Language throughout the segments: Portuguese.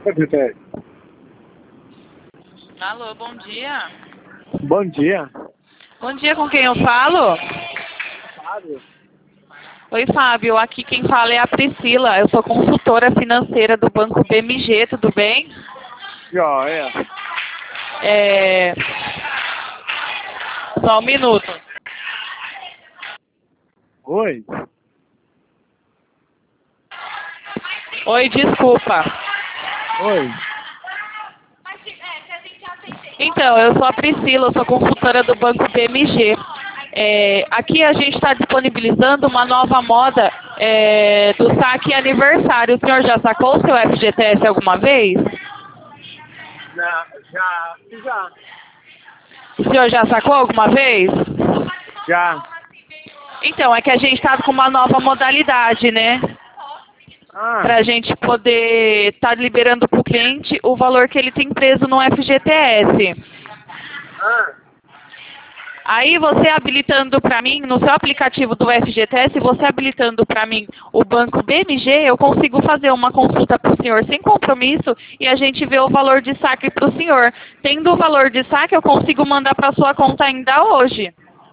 FGTS. Alô, bom dia. Bom dia. Bom dia, com quem eu falo? Fábio. Oi, Fábio. Aqui quem fala é a Priscila. Eu sou consultora financeira do Banco BMG, tudo bem? Joia. Só um minuto. Oi. Oi, desculpa. Oi. Então, eu sou a Priscila, eu sou consultora do Banco BMG. Aqui a gente está disponibilizando uma nova moda do saque aniversário. O senhor já sacou o seu FGTS alguma vez? Já. O senhor já sacou alguma vez? Já. Então, é que a gente está com uma nova modalidade, né? Para a gente poder estar liberando para o cliente o valor que ele tem preso no FGTS. Aí você habilitando para mim, no seu aplicativo do FGTS, você habilitando para mim o banco BMG, eu consigo fazer uma consulta para o senhor sem compromisso e a gente vê o valor de saque para o senhor. Tendo o valor de saque, eu consigo mandar para sua conta ainda hoje.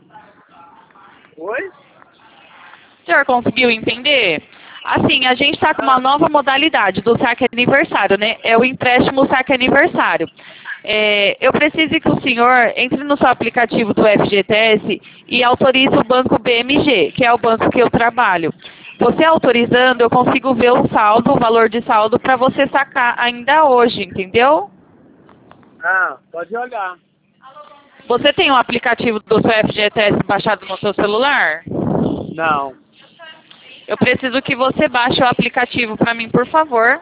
Oi? O senhor conseguiu entender? Assim, a gente está com uma nova modalidade do saque aniversário, né? É o empréstimo saque aniversário. Eu preciso que o senhor entre no seu aplicativo do FGTS e autorize o banco BMG, que é o banco que eu trabalho. Você autorizando, eu consigo ver o saldo, o valor de saldo, para você sacar ainda hoje, entendeu? Pode olhar. Você tem um aplicativo do seu FGTS baixado no seu celular? Não. Eu preciso que você baixe o aplicativo para mim, por favor.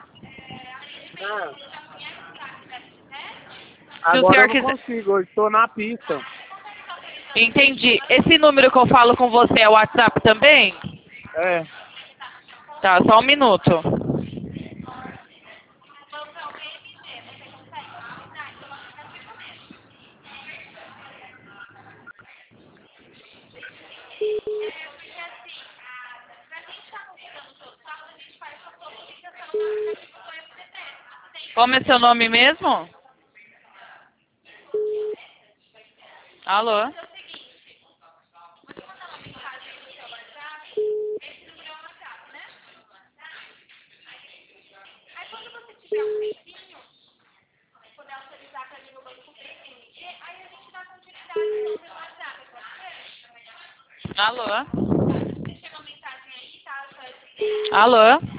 Se o Agora senhor eu não quiser... consigo, eu estou na pista. Entendi. Esse número que eu falo com você é o WhatsApp também? É. Tá, só um minuto. Como é seu nome mesmo? Alô? Alô? Alô?